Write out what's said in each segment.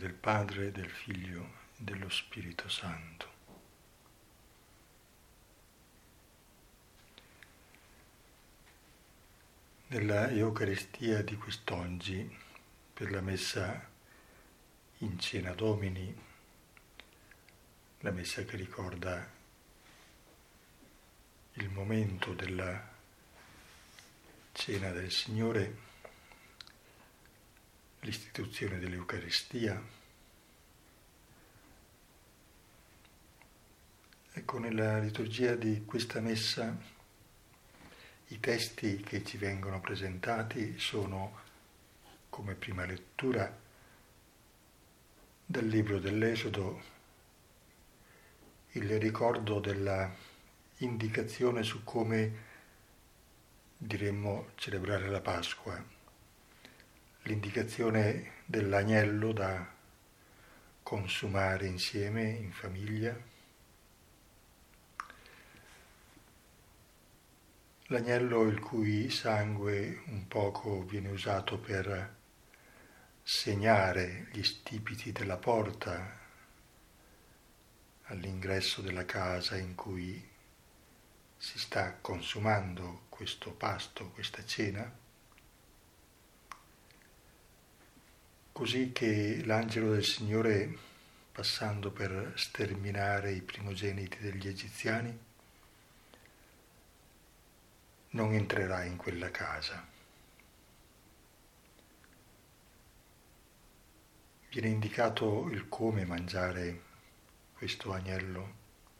del Padre, del Figlio e dello Spirito Santo. Nella Eucaristia di quest'oggi, per la messa in Cena Domini, la messa che ricorda il momento della Cena del Signore, l'istituzione dell'Eucaristia. Ecco, nella liturgia di questa messa i testi che ci vengono presentati sono, come prima lettura, dal libro dell'Esodo, il ricordo della indicazione su come diremmo celebrare la Pasqua, l'indicazione dell'agnello da consumare insieme in famiglia, l'agnello il cui sangue un poco viene usato per segnare gli stipiti della porta all'ingresso della casa in cui si sta consumando questo pasto, questa cena, così che l'angelo del Signore, passando per sterminare i primogeniti degli egiziani, non entrerà in quella casa. Viene indicato il come mangiare questo agnello,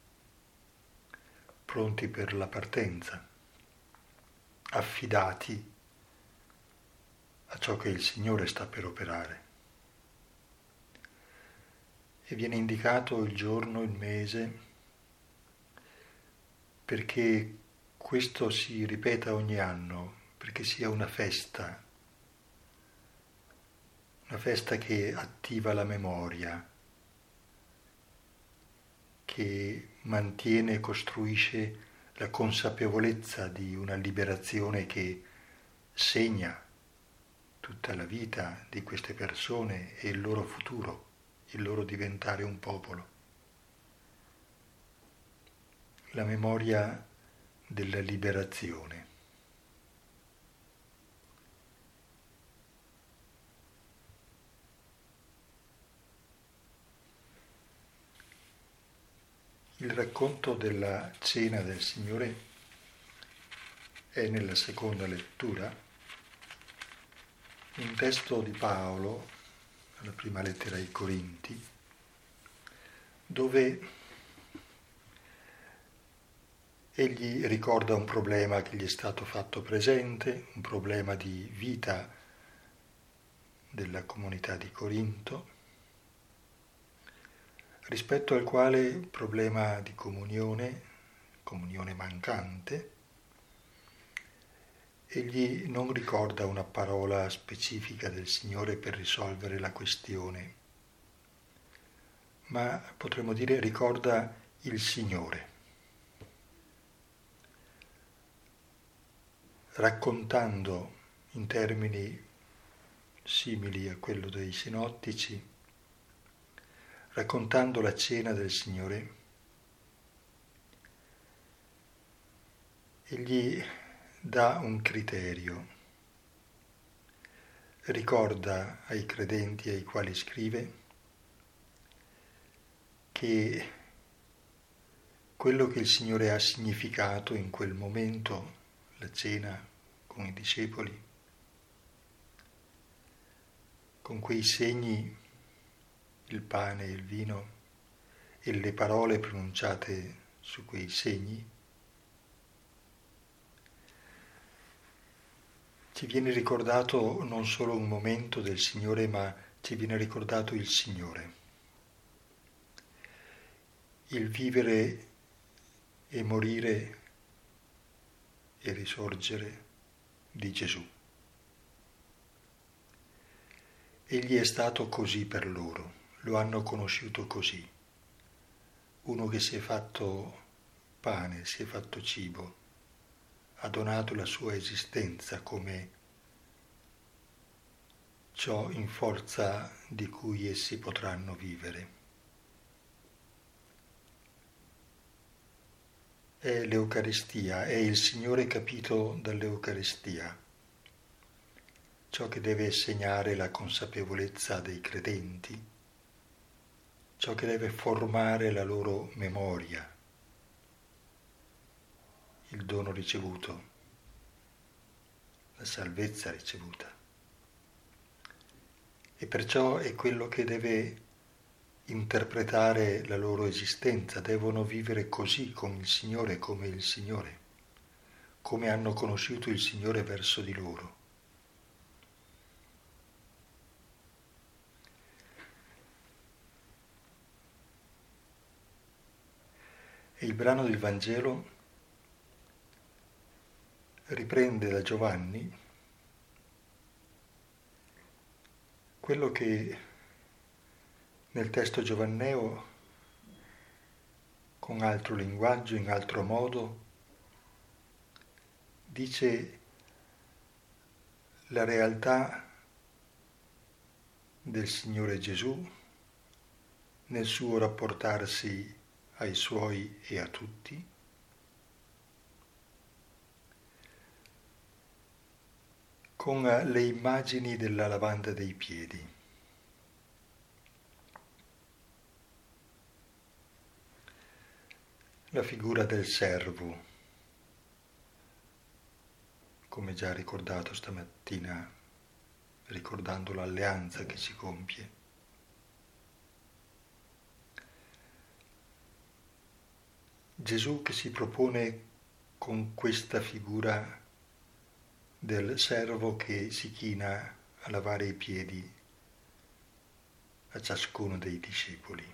pronti per la partenza, affidati a ciò che il Signore sta per operare. E viene indicato il giorno, il mese, perché questo si ripeta ogni anno, perché sia una festa che attiva la memoria, che mantiene e costruisce la consapevolezza di una liberazione che segna tutta la vita di queste persone e il loro futuro, il loro diventare un popolo. La memoria della liberazione. Il racconto della Cena del Signore è nella seconda lettura un testo di Paolo, la prima lettera ai Corinti, dove egli ricorda un problema che gli è stato fatto presente, un problema di vita della comunità di Corinto, rispetto al quale problema di comunione mancante, egli non ricorda una parola specifica del Signore per risolvere la questione, ma potremmo dire ricorda il Signore, raccontando in termini simili a quello dei sinottici, raccontando la cena del Signore, egli dà un criterio, ricorda ai credenti ai quali scrive che quello che il Signore ha significato in quel momento, la cena con i discepoli, con quei segni, il pane e il vino e le parole pronunciate su quei segni, ci viene ricordato non solo un momento del Signore, ma ci viene ricordato il Signore, il vivere e morire e risorgere di Gesù. Egli è stato così per loro, lo hanno conosciuto così, uno che si è fatto pane, si è fatto cibo, ha donato la sua esistenza come ciò in forza di cui essi potranno vivere. È l'Eucaristia, è il Signore capito dall'Eucaristia, ciò che deve segnare la consapevolezza dei credenti, ciò che deve formare la loro memoria, il dono ricevuto, la salvezza ricevuta. E perciò è quello che deve interpretare la loro esistenza, devono vivere così con il Signore come il Signore, come hanno conosciuto il Signore verso di loro. E il brano del Vangelo riprende da Giovanni quello che nel testo giovanneo, con altro linguaggio, in altro modo, dice la realtà del Signore Gesù nel suo rapportarsi ai Suoi e a tutti, con le immagini della lavanda dei piedi. La figura del servo, come già ricordato stamattina, ricordando l'alleanza che si compie. Gesù che si propone con questa figura del servo che si china a lavare i piedi a ciascuno dei discepoli.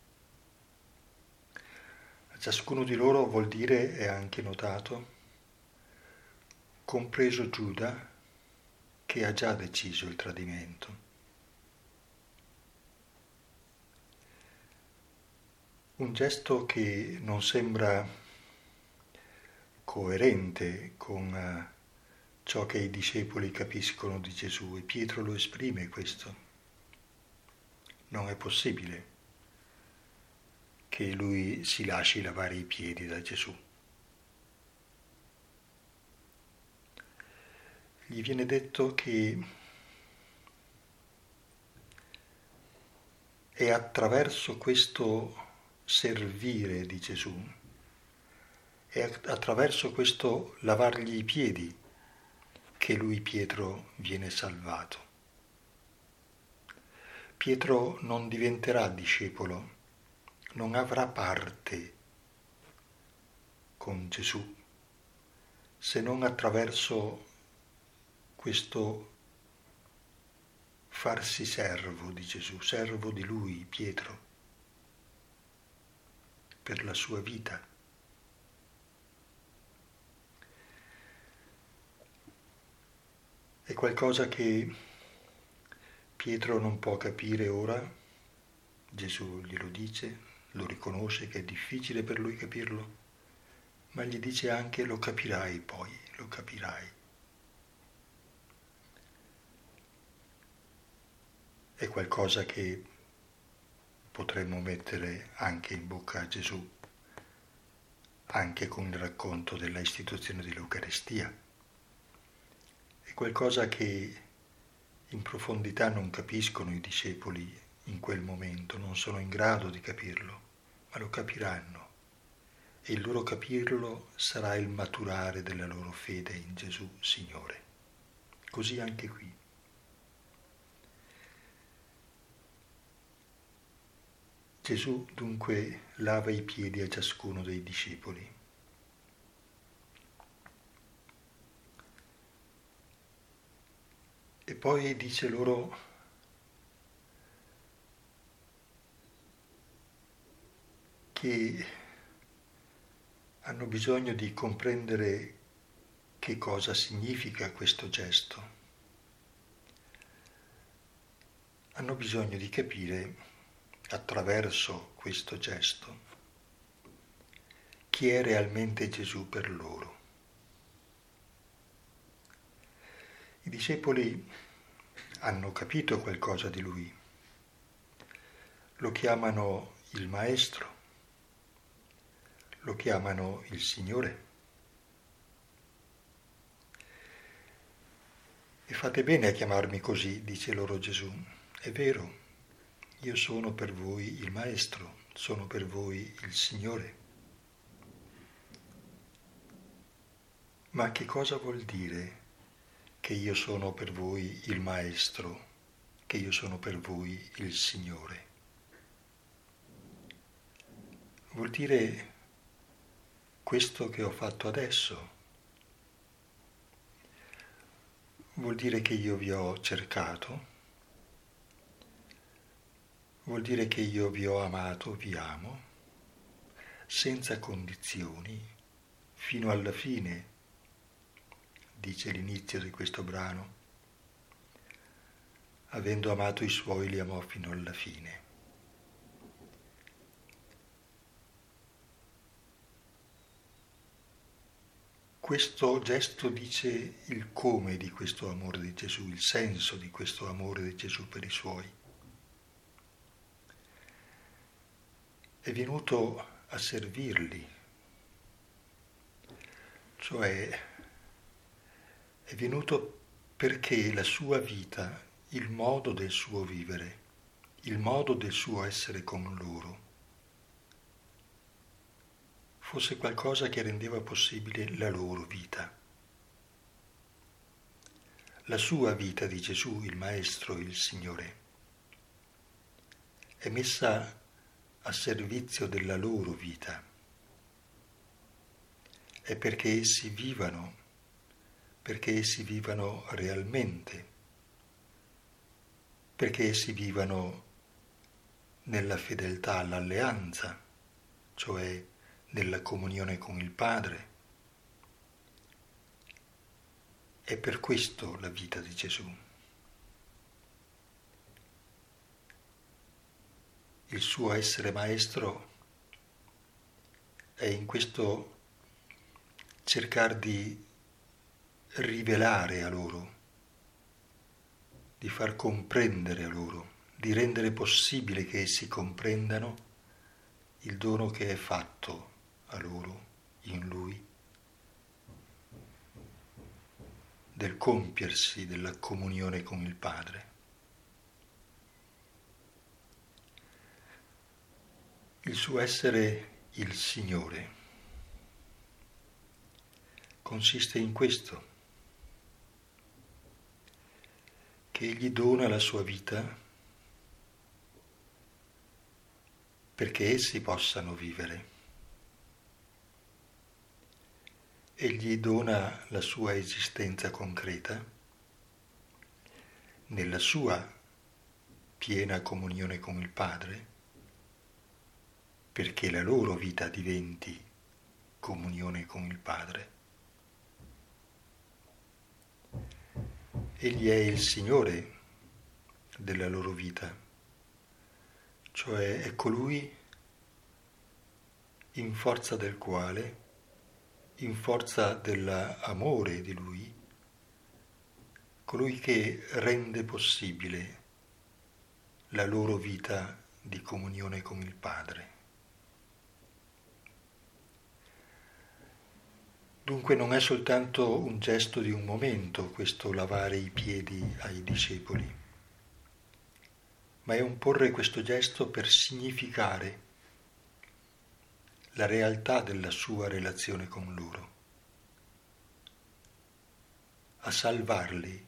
A ciascuno di loro vuol dire, è anche notato, compreso Giuda, che ha già deciso il tradimento. Un gesto che non sembra coerente con ciò che i discepoli capiscono di Gesù, e Pietro lo esprime questo. Non è possibile che lui si lasci lavare i piedi da Gesù. Gli viene detto che è attraverso questo servire di Gesù, è attraverso questo lavargli i piedi che lui, Pietro, viene salvato. Pietro non diventerà discepolo, non avrà parte con Gesù se non attraverso questo farsi servo di Gesù, servo di lui, Pietro, per la sua vita. È qualcosa che Pietro non può capire ora, Gesù glielo dice, lo riconosce che è difficile per lui capirlo, ma gli dice anche lo capirai poi, lo capirai. È qualcosa che potremmo mettere anche in bocca a Gesù, anche con il racconto della istituzione dell'Eucaristia. È qualcosa che in profondità non capiscono i discepoli in quel momento, non sono in grado di capirlo, ma lo capiranno. E il loro capirlo sarà il maturare della loro fede in Gesù, Signore. Così anche qui. Gesù dunque lava i piedi a ciascuno dei discepoli. E poi dice loro che hanno bisogno di comprendere che cosa significa questo gesto. Hanno bisogno di capire, attraverso questo gesto, chi è realmente Gesù per loro. I discepoli hanno capito qualcosa di lui. Lo chiamano il Maestro, lo chiamano il Signore. E fate bene a chiamarmi così, dice loro Gesù. È vero, io sono per voi il Maestro, sono per voi il Signore. Ma che cosa vuol dire che io sono per voi il Maestro, che io sono per voi il Signore? Vuol dire questo che ho fatto adesso. Vuol dire che io vi ho cercato, vuol dire che io vi ho amato, vi amo, senza condizioni, fino alla fine, dice l'inizio di questo brano. Avendo amato i suoi, li amò fino alla fine. Questo gesto dice il come di questo amore di Gesù, il senso di questo amore di Gesù per i suoi. È venuto a servirli, cioè è venuto perché la sua vita, il modo del suo vivere, il modo del suo essere con loro, fosse qualcosa che rendeva possibile la loro vita. La sua vita di Gesù, il Maestro, il Signore, è messa a servizio della loro vita. È perché essi vivano realmente, perché essi vivano nella fedeltà all'alleanza, cioè nella comunione con il Padre. È per questo la vita di Gesù. Il suo essere maestro è in questo cercare di rivelare a loro, di far comprendere a loro, di rendere possibile che essi comprendano il dono che è fatto a loro in Lui, del compiersi della comunione con il Padre. Il suo essere il Signore consiste in questo, che Egli dona la sua vita perché essi possano vivere. Egli dona la sua esistenza concreta nella sua piena comunione con il Padre, perché la loro vita diventi comunione con il Padre. Egli è il Signore della loro vita, cioè è colui in forza del quale, in forza dell'amore di Lui, colui che rende possibile la loro vita di comunione con il Padre. Dunque non è soltanto un gesto di un momento questo lavare i piedi ai discepoli, ma è un porre questo gesto per significare la realtà della sua relazione con loro, a salvarli.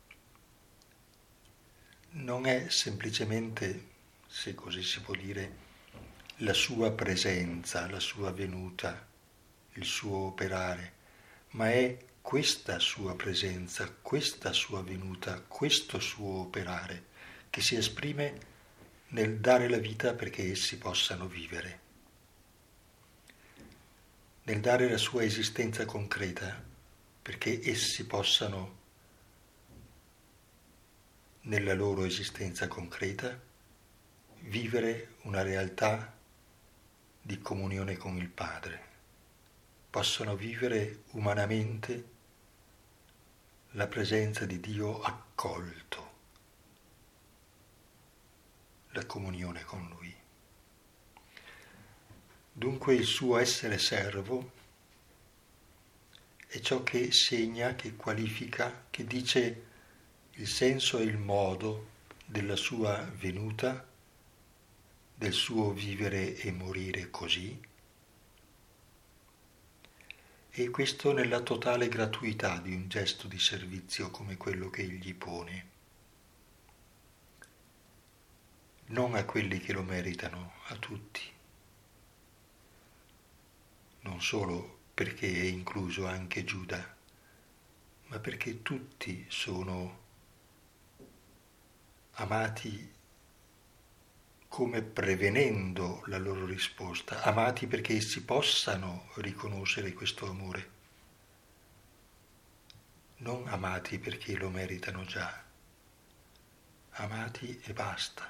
Non è semplicemente, se così si può dire, la sua presenza, la sua venuta, il suo operare, ma è questa sua presenza, questa sua venuta, questo suo operare che si esprime nel dare la vita perché essi possano vivere, nel dare la sua esistenza concreta perché essi possano, nella loro esistenza concreta, vivere una realtà di comunione con il Padre. Possono vivere umanamente la presenza di Dio accolto, la comunione con Lui. Dunque il suo essere servo è ciò che segna, che qualifica, che dice il senso e il modo della sua venuta, del suo vivere e morire così, e questo nella totale gratuità di un gesto di servizio come quello che egli pone, non a quelli che lo meritano, a tutti, non solo perché è incluso anche Giuda, ma perché tutti sono amati come prevenendo la loro risposta, amati perché essi possano riconoscere questo amore, non amati perché lo meritano già, amati e basta,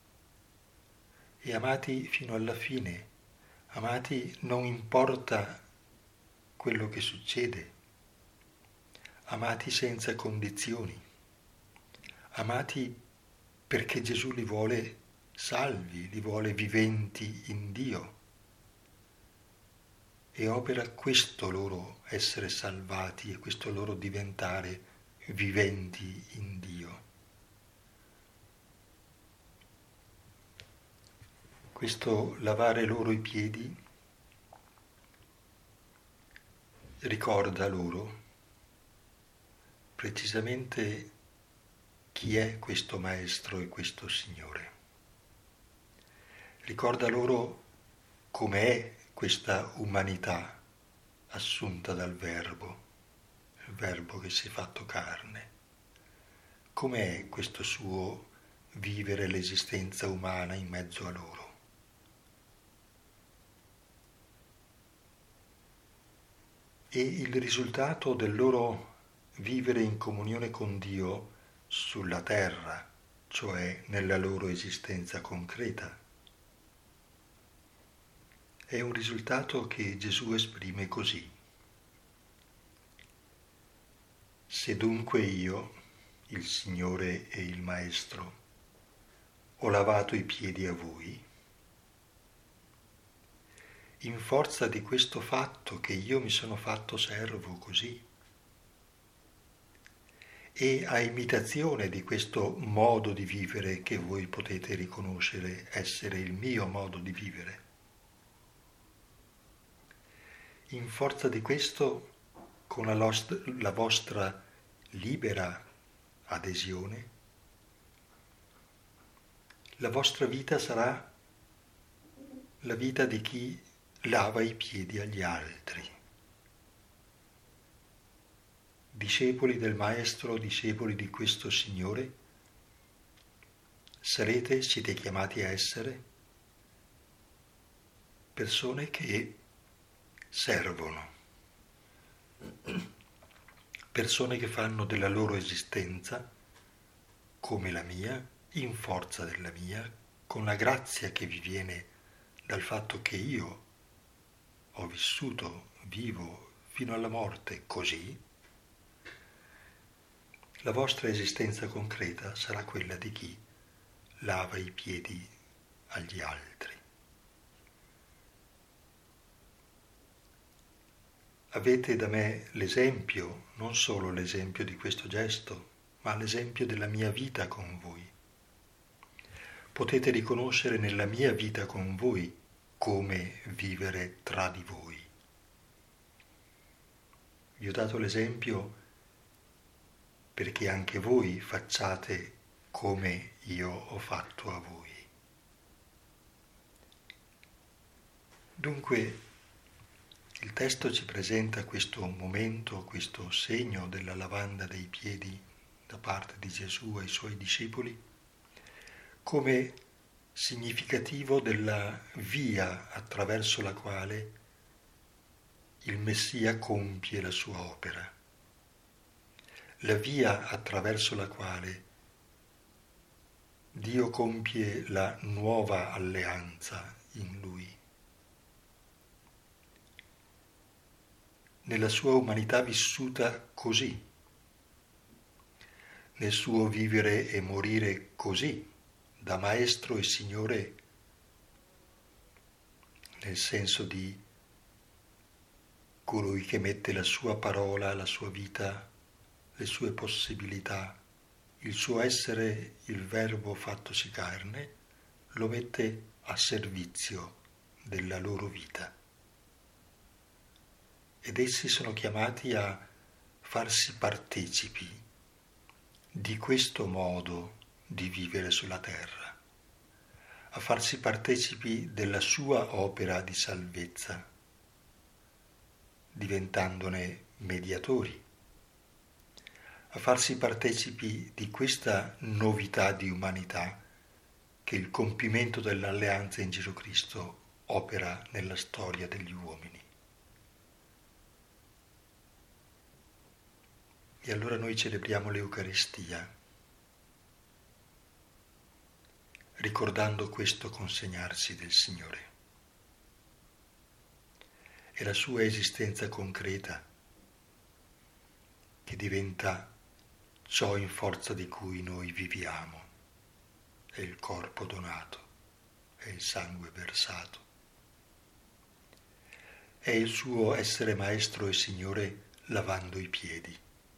e amati fino alla fine, amati non importa quello che succede, amati senza condizioni, amati perché Gesù li vuole salvi, li vuole viventi in Dio, e opera questo loro essere salvati e questo loro diventare viventi in Dio. Questo lavare loro i piedi ricorda loro precisamente chi è questo Maestro e questo Signore. Ricorda loro come è questa umanità assunta dal Verbo, il Verbo che si è fatto carne. Com'è questo suo vivere l'esistenza umana in mezzo a loro? E il risultato del loro vivere in comunione con Dio sulla terra, cioè nella loro esistenza concreta, è un risultato che Gesù esprime così. Se dunque io, il Signore e il Maestro, ho lavato i piedi a voi, in forza di questo fatto che io mi sono fatto servo così, e a imitazione di questo modo di vivere che voi potete riconoscere essere il mio modo di vivere, in forza di questo, con la vostra libera adesione, la vostra vita sarà la vita di chi lava i piedi agli altri. Discepoli del Maestro, discepoli di questo Signore, siete chiamati a essere persone che servono, persone che fanno della loro esistenza, come la mia, in forza della mia, con la grazia che vi viene dal fatto che io ho vissuto, vivo fino alla morte così, la vostra esistenza concreta sarà quella di chi lava i piedi agli altri. Avete da me l'esempio, non solo l'esempio di questo gesto, ma l'esempio della mia vita con voi. Potete riconoscere nella mia vita con voi come vivere tra di voi. Vi ho dato l'esempio perché anche voi facciate come io ho fatto a voi. Dunque, il testo ci presenta questo momento, questo segno della lavanda dei piedi da parte di Gesù ai suoi discepoli, come significativo della via attraverso la quale il Messia compie la sua opera, la via attraverso la quale Dio compie la nuova alleanza in Lui. Nella sua umanità vissuta così, nel suo vivere e morire così, da Maestro e Signore nel senso di colui che mette la sua parola, la sua vita, le sue possibilità, il suo essere, il Verbo fattosi carne, lo mette a servizio della loro vita. Ed essi sono chiamati a farsi partecipi di questo modo di vivere sulla terra, a farsi partecipi della sua opera di salvezza, diventandone mediatori, a farsi partecipi di questa novità di umanità che il compimento dell'alleanza in Gesù Cristo opera nella storia degli uomini. E allora noi celebriamo l'Eucaristia, ricordando questo consegnarsi del Signore e la sua esistenza concreta, che diventa ciò in forza di cui noi viviamo, è il corpo donato, è il sangue versato, è il suo essere Maestro e Signore lavando i piedi.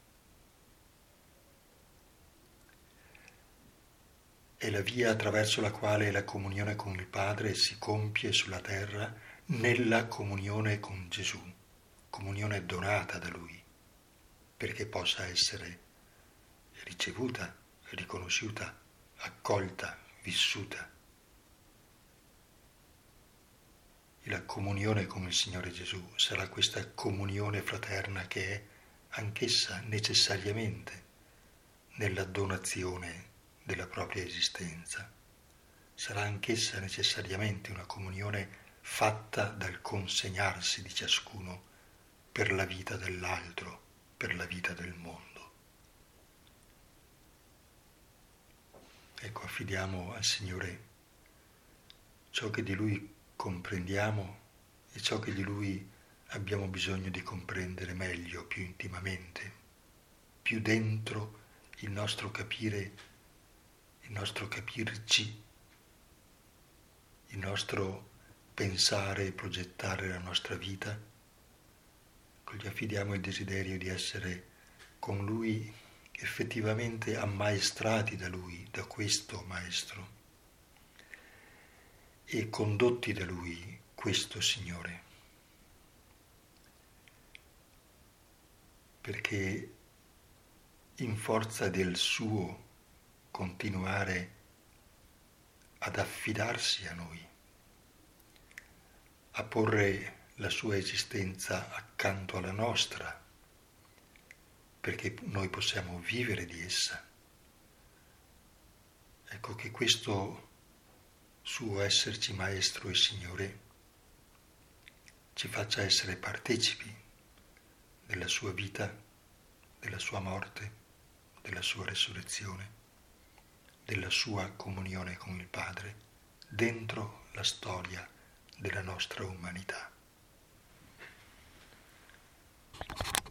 È la via attraverso la quale la comunione con il Padre si compie sulla terra nella comunione con Gesù, comunione donata da Lui, perché possa essere ricevuta, riconosciuta, accolta, vissuta. E la comunione con il Signore Gesù sarà questa comunione fraterna che è anch'essa necessariamente nella donazione della propria esistenza. Sarà anch'essa necessariamente una comunione fatta dal consegnarsi di ciascuno per la vita dell'altro, per la vita del mondo. Ecco, affidiamo al Signore ciò che di Lui comprendiamo e ciò che di Lui abbiamo bisogno di comprendere meglio, più intimamente, più dentro il nostro capire, il nostro capirci, il nostro pensare e progettare la nostra vita. Gli affidiamo il desiderio di essere con Lui effettivamente ammaestrati da Lui, da questo Maestro, e condotti da Lui, questo Signore, perché in forza del suo continuare ad affidarsi a noi, a porre la sua esistenza accanto alla nostra, perché noi possiamo vivere di essa. Ecco che questo suo esserci Maestro e Signore ci faccia essere partecipi della sua vita, della sua morte, della sua resurrezione, della sua comunione con il Padre, dentro la storia della nostra umanità.